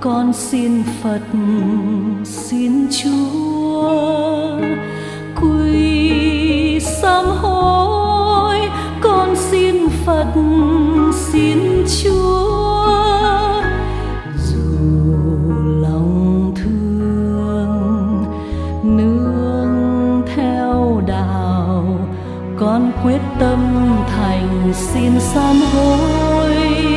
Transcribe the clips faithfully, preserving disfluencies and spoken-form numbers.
con xin Phật xin Chúa quy sám hối, con xin Phật xin Chúa. Dù lòng thương nương theo đạo, con quyết tâm thành xin sám hối.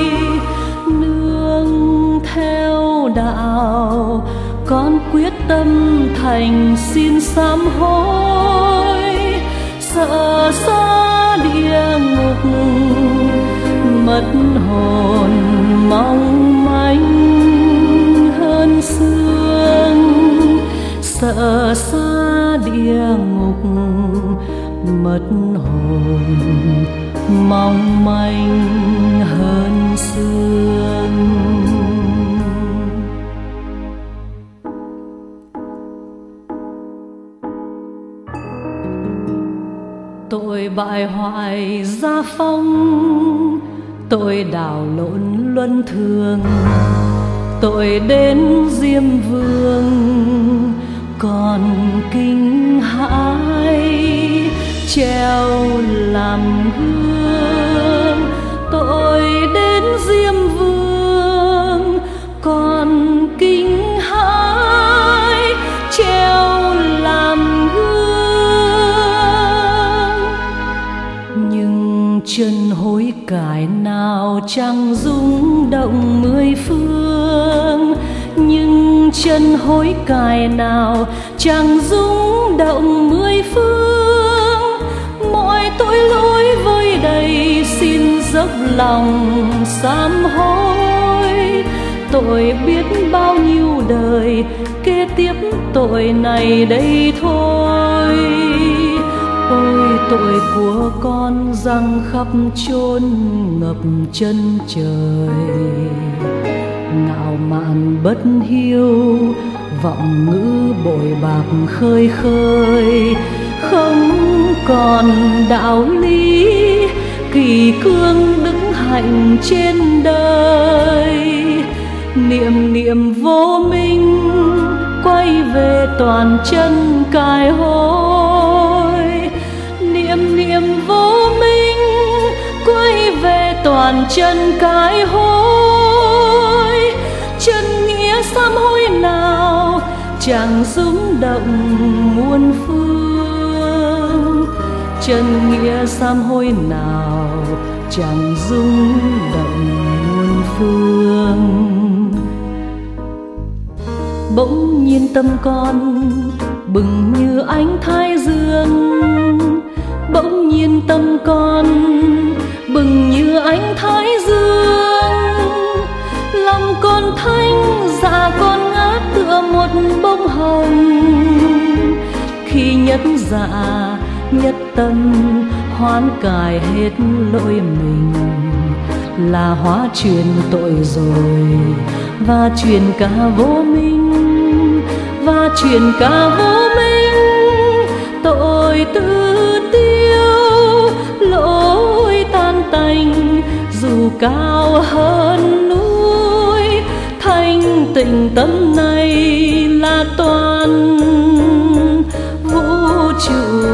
Nương theo đạo, con quyết tâm thành xin sám hối. Sợ xa địa ngục mất hồn mong manh hơn sương. Sợ xa địa ngục mất hồn mong manh hơn sương. Tội bại hoại gia phong, tội đảo lộn luân thường, tội đến Diêm Vương còn kinh hãi treo làm gương. Tội đến Diêm Vương còn kinh hãi treo làm gương. Nhưng chân hối cải nào chẳng rung động mười phương. Nhưng chân hối cải nào chẳng rung động mười phương. Mọi tội lỗi vơi đầy xin dốc lòng sám hối. Tội biết bao nhiêu đời kế tiếp tội này đây thôi. Ôi tội của con giăng khắp chốn ngập chân trời. Ngạo mạn bất hiếu vọng ngữ bội bạc khơi khơi. Không còn đạo lý kỳ cương đức hạnh trên đời. Niệm niệm vô minh quay về toàn chân cải hối. Niệm niệm vô minh quay về toàn chân cải hối. Chân nghĩa sám hối nào chẳng rung động muôn phương. Chân nghĩa sám hối nào chẳng rung động muôn phương. Bỗng nhiên tâm con bừng như ánh thái dương. Bỗng nhiên tâm con bừng như ánh thái dương. Lòng con thanh dạ con ngát tựa một bông hồng. Khi nhất dạ nhất tâm hoán cải hết lỗi mình. Là hóa truyền tội rồi và truyền cả vô minh. Và truyền cả vô minh. Tội tự tiêu lỗi tan tành dù cao hơn núi. Thanh tịnh tâm này là toàn vũ trụ